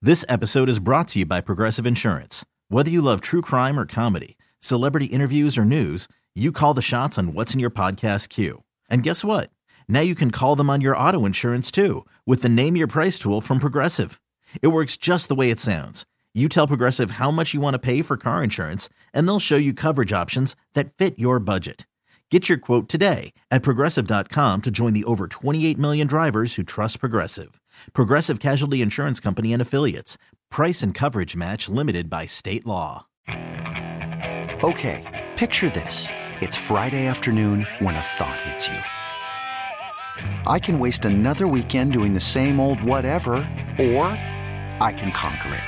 This episode is brought to you by Progressive Insurance. Whether you love true crime or comedy, celebrity interviews or news, you call the shots on what's in your podcast queue. And guess what? Now you can call them on your auto insurance too with the Name Your Price tool from Progressive. It works just the way it sounds. You tell Progressive how much you want to pay for car insurance, and they'll show you coverage options that fit your budget. Get your quote today at Progressive.com to join the over 28 million drivers who trust Progressive. Progressive Casualty Insurance Company and Affiliates. Price and coverage match limited by state law. Okay, picture this. It's Friday afternoon when a thought hits you. I can waste another weekend doing the same old whatever, or I can conquer it.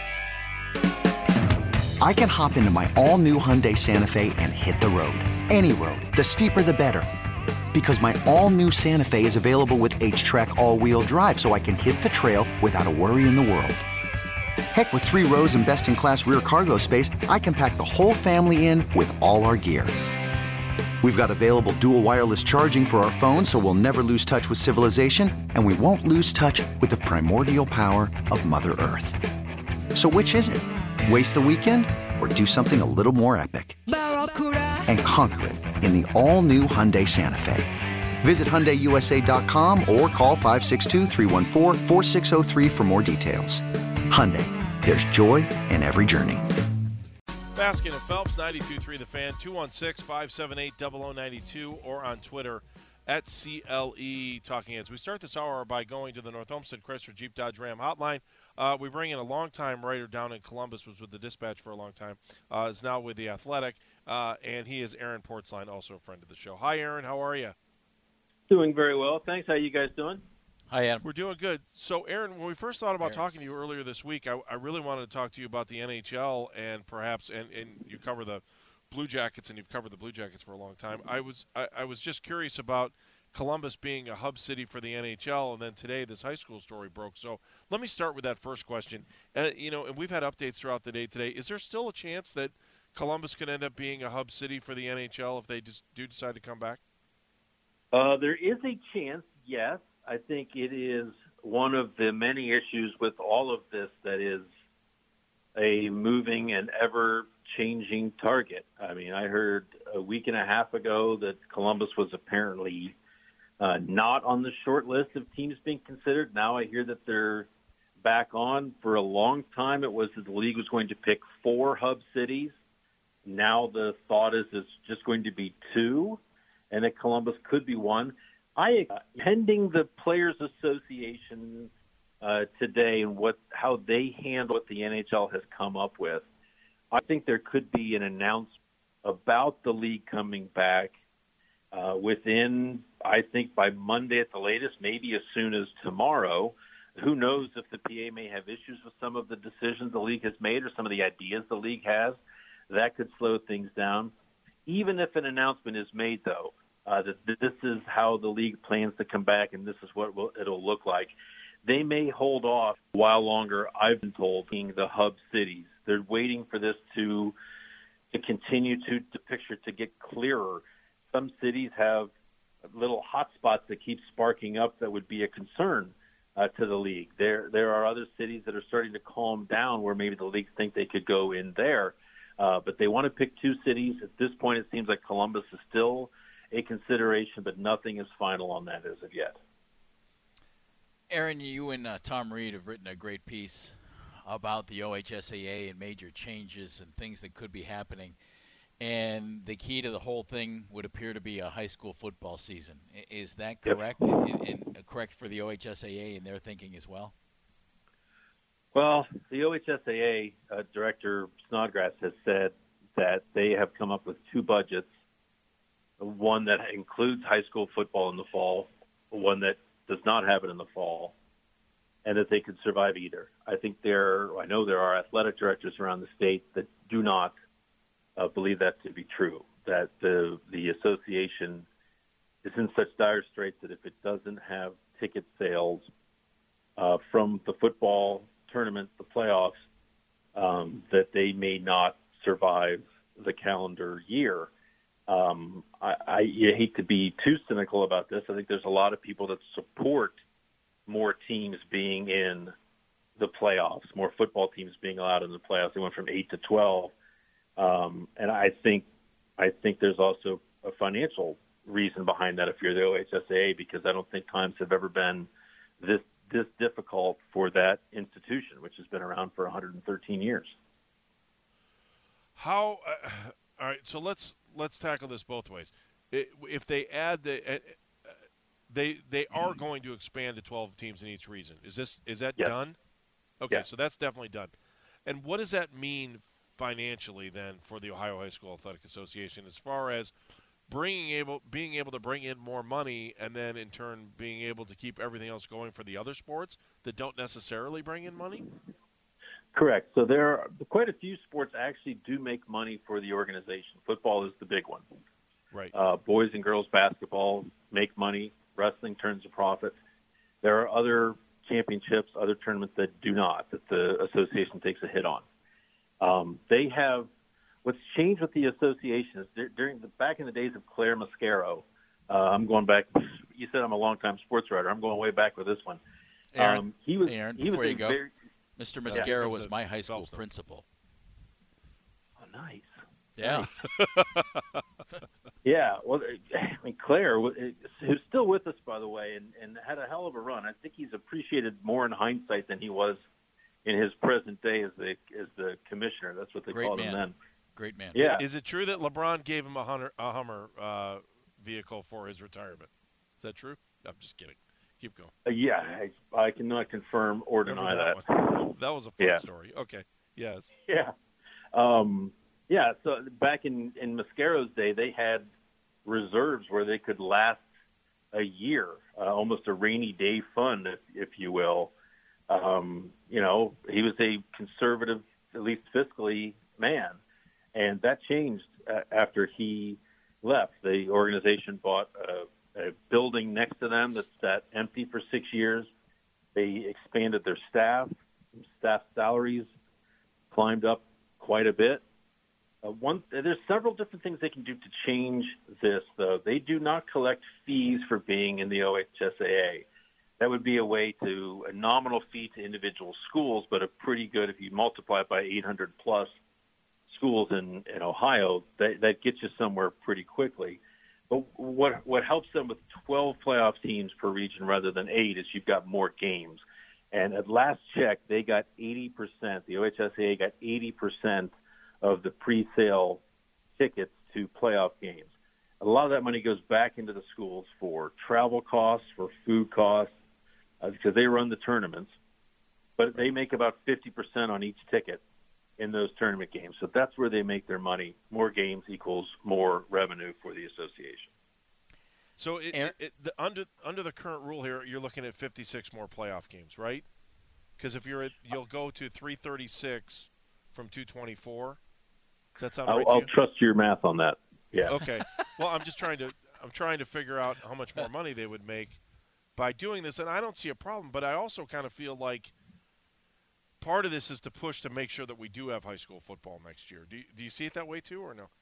I can hop into my all-new Hyundai Santa Fe and hit the road. Any road. The steeper, the better. Because my all-new Santa Fe is available with H-Track all-wheel drive, so I can hit the trail without a worry in the world. Heck, with 3 rows and best-in-class rear cargo space, I can pack the whole family in with all our gear. We've got available dual wireless charging for our phones, so we'll never lose touch with civilization, and we won't lose touch with the primordial power of Mother Earth. So which is it? Waste the weekend or do something a little more epic? And conquer it in the all-new Hyundai Santa Fe. Visit HyundaiUSA.com or call 562-314-4603 for more details. Hyundai, there's joy in every journey. Baskin and Phelps, 92.3 The Fan, 216-578-0092, or on Twitter at CLE Talking Heads. We start this hour by going to the North Olmsted Chrysler Jeep Dodge Ram hotline. We bring in a longtime writer down in Columbus, was with the Dispatch for a long time, is now with The Athletic, and he is Aaron Portzline, also a friend of the show. Hi, Aaron. How are you? Doing very well. Thanks. How you guys doing? Hi, Adam. We're doing good. So, Aaron, when we first thought about talking to you earlier this week, I really wanted to talk to you about the NHL and perhaps, and you cover the Blue Jackets, and you've covered the Blue Jackets for a long time. I was just curious about Columbus being a hub city for the NHL, and then today this high school story broke. So let me start with that first question. And we've had updates throughout the day today. Is there still a chance that Columbus could end up being a hub city for the NHL if they just do decide to come back? There is a chance, yes. I think it is one of the many issues with all of this that is a moving and ever-changing target. I mean, I heard a week and a half ago that Columbus was apparently not on the short list of teams being considered. Now I hear that they're back on. For a long time, it was that the league was going to pick 4 hub cities. Now the thought is it's just going to be 2, and that Columbus could be one. Pending the Players Association today and how they handle what the NHL has come up with, I think there could be an announcement about the league coming back within, I think, by Monday at the latest, maybe as soon as tomorrow. Who knows if the PA may have issues with some of the decisions the league has made or some of the ideas the league has. That could slow things down. Even if an announcement is made, though, that this is how the league plans to come back and this is what it'll look like, they may hold off a while longer, I've been told, being the hub cities. They're waiting for this to continue the picture to get clearer. Some cities have little hot spots that keep sparking up that would be a concern to the league. There are other cities that are starting to calm down where maybe the leagues think they could go in there. But they want to pick 2 cities. At this point, it seems like Columbus is still a consideration, but nothing is final on that as of yet. Aaron, you and Tom Reed have written a great piece about the OHSAA and major changes and things that could be happening. And the key to the whole thing would appear to be a high school football season. Is that correct? Yep. And correct for the OHSAA and their thinking as well? Well, the OHSAA Director Snodgrass has said that they have come up with 2 budgets, one that includes high school football in the fall, one that does not have it in the fall, and that they could survive either. I know there are athletic directors around the state that do not believe that to be true, that the association is in such dire straits that if it doesn't have ticket sales from the football tournament, the playoffs, that they may not survive the calendar year. I hate to be too cynical about this. I think there's a lot of people that support more teams being in the playoffs, more football teams being allowed in the playoffs. They went from 8 to 12. And I think there's also a financial reason behind that if you're the OHSAA, because I don't think times have ever been this difficult for that institution, which has been around for 113 years. All right, so let's tackle this both ways. If they add they are going to expand to 12 teams in each region. Is that yes. done? Okay, yes. So that's definitely done. And what does that mean financially then for the Ohio High School Athletic Association as far as being able to bring in more money and then in turn being able to keep everything else going for the other sports that don't necessarily bring in money? Correct. So there are quite a few sports actually do make money for the organization. Football is the big one. Right. Boys and girls basketball make money. Wrestling turns a profit. There are other championships, other tournaments that do not, that the association takes a hit on. They have what's changed with the association is back in the days of Claire Mascaro. I'm going back. You said I'm a longtime sports writer. I'm going way back with this one. Aaron, he was before you go, Mr. Mascaro was a my high school Phelps. principal. Oh, nice. Yeah. Yeah, well, I mean, Claire, who's still with us, by the way, and had a hell of a run. I think he's appreciated more in hindsight than he was in his present day as the commissioner. That's what they called him then. Great man. Yeah. Is it true that LeBron gave him a Hummer vehicle for his retirement? Is that true? I'm just kidding. Keep going. Yeah, I cannot confirm or deny that. That was a fun story. Okay. Yes. Yeah. Yeah, so back in Mascaro's day, they had reserves where they could last a year, almost a rainy day fund, if you will. You know, he was a conservative, at least fiscally, man. And that changed after he left. The organization bought a building next to them that's sat empty for 6 years. They expanded their staff salaries climbed up quite a bit. There's several different things they can do to change this, though. They do not collect fees for being in the OHSAA. That would be a nominal fee to individual schools, but a pretty good, if you multiply it by 800 plus schools in Ohio, that gets you somewhere pretty quickly. But what helps them with 12 playoff teams per region rather than 8 is you've got more games. And at last check, they got 80%. The OHSAA got 80% of the pre-sale tickets to playoff games. A lot of that money goes back into the schools for travel costs, for food costs, because they run the tournaments. But they make about 50% on each ticket in those tournament games. So that's where they make their money. More games equals more revenue for the association. So under the current rule here, you're looking at 56 more playoff games, right? Because if you'll go to 336 from 224. Does that sound right to you? I'll trust your math on that. Yeah. Okay. Well, I'm trying to figure out how much more money they would make by doing this, and I don't see a problem. But I also kind of feel like part of this is to push to make sure that we do have high school football next year. Do you see it that way too, or no?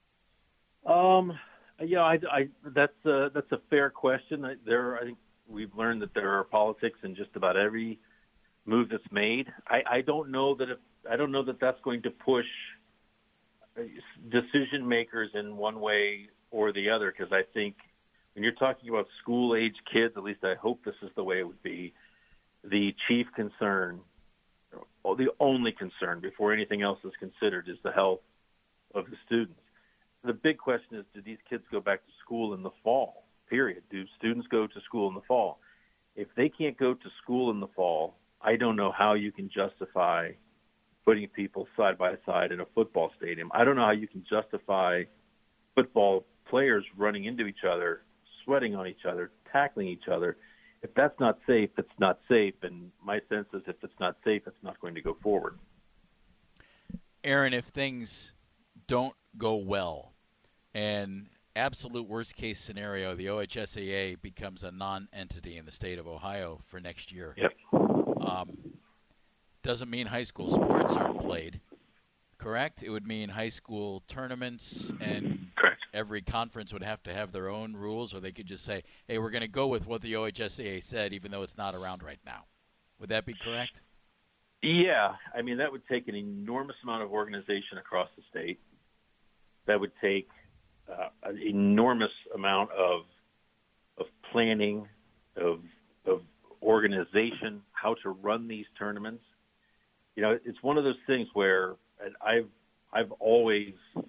Yeah, that's a fair question. I think we've learned that there are politics in just about every move that's made. I don't know that that's going to push decision makers in one way or the other, because I think when you're talking about school-age kids, at least I hope this is the way it would be, the chief concern, or the only concern before anything else is considered, is the health of the students. The big question is, do these kids go back to school in the fall, period? Do students go to school in the fall? If they can't go to school in the fall, I don't know how you can justify putting people side by side in a football stadium. I don't know how you can justify football players running into each other, sweating on each other, tackling each other. If that's not safe, it's not safe. And my sense is if it's not safe, it's not going to go forward. Aaron, if things don't go well, and absolute worst case scenario, the OHSAA becomes a non-entity in the state of Ohio for next year. Yep. Doesn't mean high school sports aren't played, correct? It would mean high school tournaments, and correct. Every conference would have to have their own rules, or they could just say, hey, we're going to go with what the OHSAA said, even though it's not around right now. Would that be correct? Yeah, I mean, that would take an enormous amount of organization across the state. That would take an enormous amount of planning, of organization, how to run these tournaments. You know, it's one of those things where I've always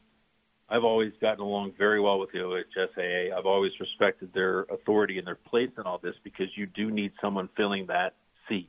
gotten along very well with the OHSAA. I've always respected their authority and their place in all this, because you do need someone filling that seat.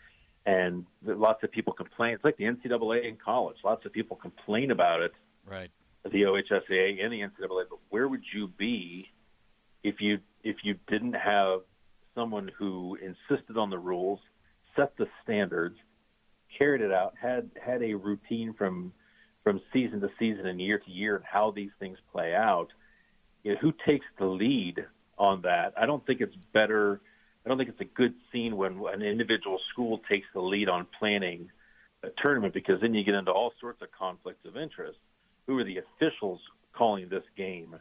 And lots of people complain. It's like the NCAA in college. Lots of people complain about it. Right. The OHSAA and the NCAA. But where would you be if you didn't have someone who insisted on the rules, set the standards, carried it out, had a routine from season to season and year to year and how these things play out? You know, who takes the lead on that? I don't think it's better. I don't think it's a good scene when an individual school takes the lead on planning a tournament, because then you get into all sorts of conflicts of interest. Who are the officials calling this game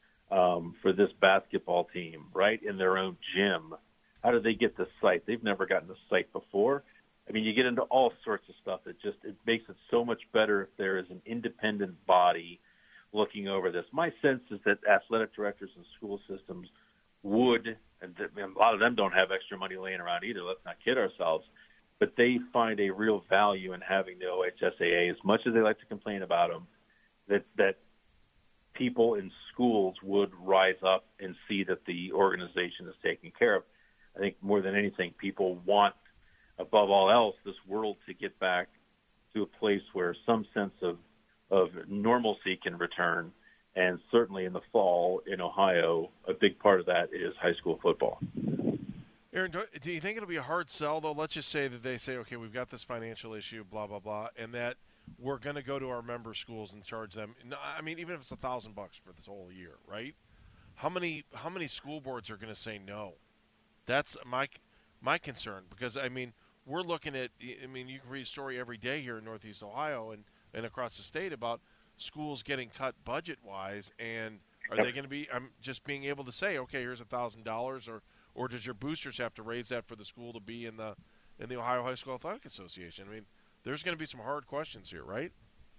for this basketball team, right, in their own gym? How do they get the site? They've never gotten the site before. I mean, you get into all sorts of stuff that it makes it so much better if there is an independent body looking over this. My sense is that athletic directors and school systems would, and a lot of them don't have extra money laying around either, let's not kid ourselves, but they find a real value in having the OHSAA, as much as they like to complain about them, that people in schools would rise up and see that the organization is taken care of. I think more than anything, people want, above all else, this world to get back to a place where some sense of normalcy can return. And certainly in the fall in Ohio, a big part of that is high school football. Aaron, do you think it'll be a hard sell, though? Let's just say that they say, okay, we've got this financial issue, blah, blah, blah, and that we're going to go to our member schools and charge them. I mean, even if it's $1,000 for this whole year, right? How many school boards are going to say no? That's my concern, because, I mean, we're looking at, I mean, you can read a story every day here in Northeast Ohio and across the state about schools getting cut budget-wise, and are they going to be just being able to say, okay, here's $1,000, or does your boosters have to raise that for the school to be in the Ohio High School Athletic Association? I mean, there's going to be some hard questions here, right?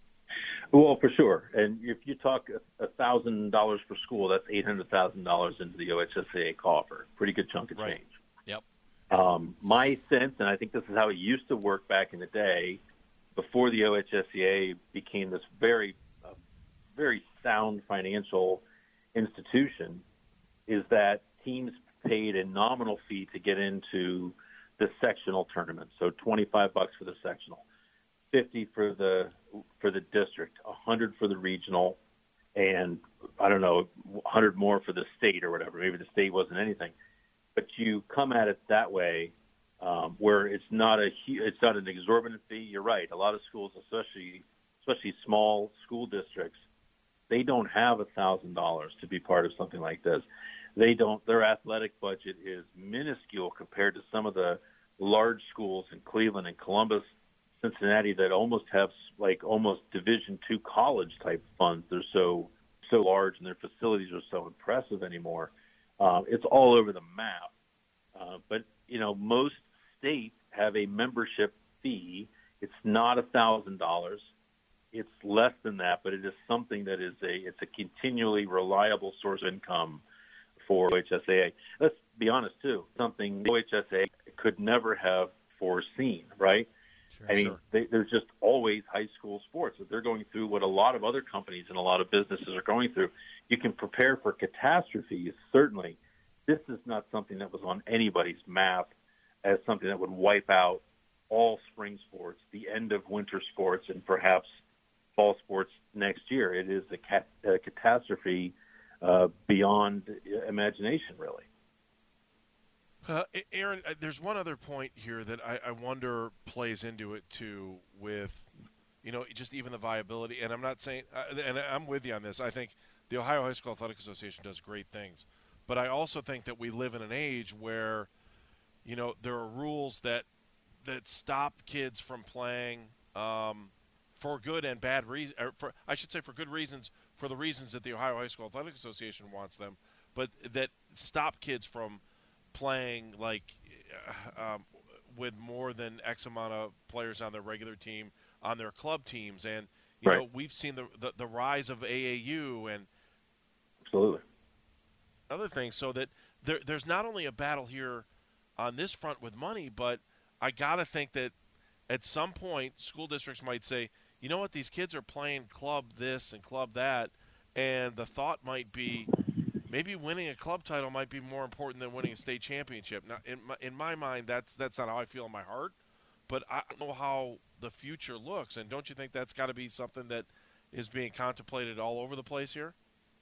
Well, for sure. And if you talk $1,000 per school, that's $800,000 into the OHSAA coffer. Pretty good chunk of change. Yep. My sense, and I think this is how it used to work back in the day, before the OHSAA became this very sound financial institution, is that teams paid a nominal fee to get into the sectional tournament. So $25 for the sectional, $50 for the district, $100 for the regional, and I don't know, $100 more for the state or whatever. Maybe the state wasn't anything, but you come at it that way, where it's not an exorbitant fee. You're right. A lot of schools, especially small school districts, they don't have $1,000 to be part of something like this. They don't. Their athletic budget is minuscule compared to some of the large schools in Cleveland and Columbus, Cincinnati, that almost have almost Division II college type funds. They're so large, and their facilities are so impressive anymore. It's all over the map. But most states have a membership fee. It's not $1,000. It's less than that, but it is something that it's a continually reliable source of income for OHSAA. Let's be honest, too. Something OHSAA could never have foreseen, right? Sure, I mean, there's just always high school sports. If they're going through what a lot of other companies and a lot of businesses are going through, you can prepare for catastrophes, certainly. This is not something that was on anybody's map as something that would wipe out all spring sports, the end of winter sports, and perhaps fall sports next year. It is a catastrophe beyond imagination, really. Aaron, there's one other point here that I wonder plays into it too, with just even the viability. And I'm not saying, and I'm with you on this. I think the Ohio High School Athletic Association does great things, but I also think that we live in an age where there are rules that stop kids from playing for good and bad reasons. I should say for good reasons, for the reasons that the Ohio High School Athletic Association wants them, but that stop kids from playing with more than X amount of players on their regular team on their club teams, and we've seen the rise of AAU and absolutely other things, so that there's not only a battle here on this front with money, but I gotta think that at some point school districts might say, you know what, these kids are playing club this and club that, and the thought might be maybe winning a club title might be more important than winning a state championship. Now, in my mind, that's not how I feel in my heart, but I don't know how the future looks. And don't you think that's got to be something that is being contemplated all over the place here?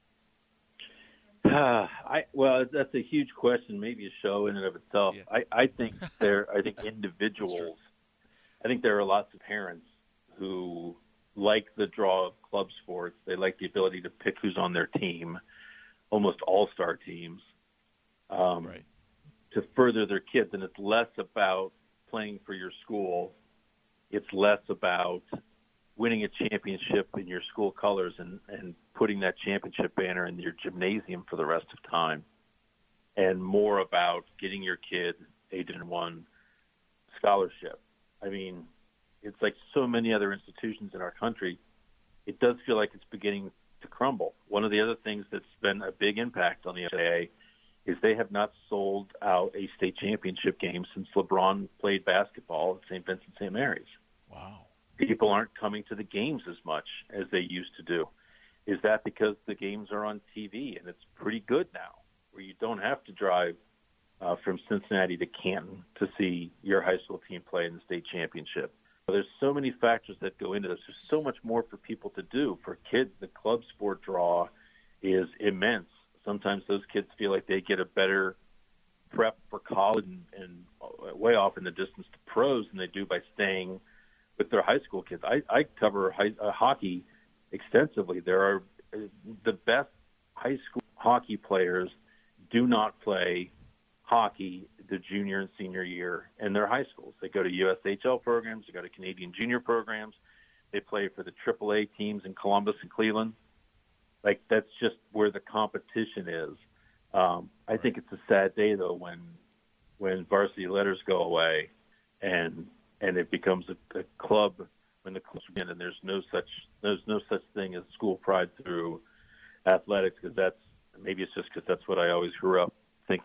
Well, that's a huge question, maybe a show in and of itself. Yeah. I think individuals. I think there are lots of parents who like the draw of club sports. They like the ability to pick who's on their team, almost all-star teams, right, to further their kids. And it's less about playing for your school. It's less about winning a championship in your school colors and putting that championship banner in your gymnasium for the rest of time, and more about getting your kid a Division I scholarship. I mean, it's like so many other institutions in our country, it does feel like it's beginning to crumble. One of the other things that's been a big impact on the FAA is they have not sold out a state championship game since LeBron played basketball at St. Vincent St. Mary's. Wow. People aren't coming to the games as much as they used to do. Is that because the games are on TV and it's pretty good now, where you don't have to drive from Cincinnati to Canton to see your high school team play in the state championship? There's so many factors that go into this. There's so much more for people to do. For kids, the club sport draw is immense. Sometimes those kids feel like they get a better prep for college and way off in the distance to pros than they do by staying with their high school kids. I cover hockey extensively. There are the best high school hockey players do not play hockey the junior and senior year in their high schools. They go to USHL programs, they go to Canadian junior programs, they play for the AAA teams in Columbus and Cleveland. Like, that's just where the competition is. I think it's a sad day, though, when varsity letters go away and it becomes a club when the clubs begin, and there's no such thing as school pride through athletics, because that's what I always grew up thinking.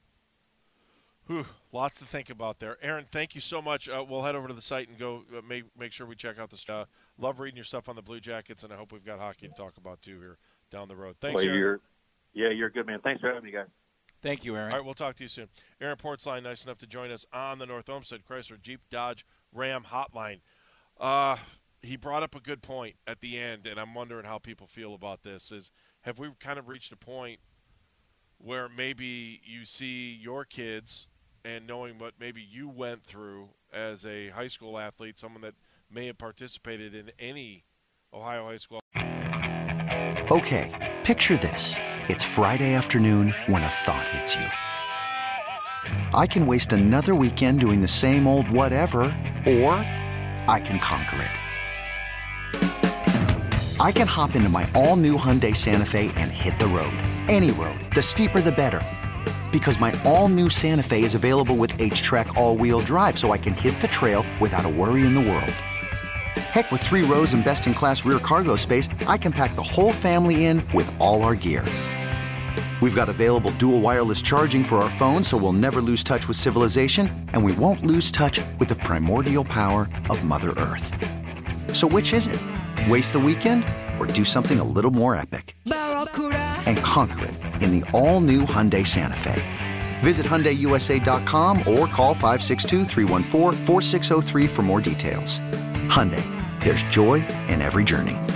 Lots to think about there. Aaron, thank you so much. We'll head over to the site and go make sure we check out the stuff. Love reading your stuff on the Blue Jackets, and I hope we've got hockey to talk about, too, here down the road. Thanks, Aaron. You're a good man. Thanks for having me, guys. Thank you, Aaron. All right, we'll talk to you soon. Aaron Portzline, nice enough to join us on the North Olmsted Chrysler Jeep Dodge Ram hotline. He brought up a good point at the end, and I'm wondering how people feel about this. Have we kind of reached a point where maybe you see your kids and knowing what maybe you went through as a high school athlete, someone that may have participated in any Ohio high school? Okay, picture this. It's Friday afternoon when a thought hits you. I can waste another weekend doing the same old whatever, or I can conquer it. I can hop into my all-new Hyundai Santa Fe and hit the road. Any road. The steeper, the better. Because my all-new Santa Fe is available with H-Track all-wheel drive, so I can hit the trail without a worry in the world. Heck, with 3 rows and best-in-class rear cargo space, I can pack the whole family in with all our gear. We've got available dual wireless charging for our phones, so we'll never lose touch with civilization, and we won't lose touch with the primordial power of Mother Earth. So which is it? Waste the weekend or do something a little more epic? And conquer it in the all-new Hyundai Santa Fe. Visit HyundaiUSA.com or call 562-314-4603 for more details. Hyundai, there's joy in every journey.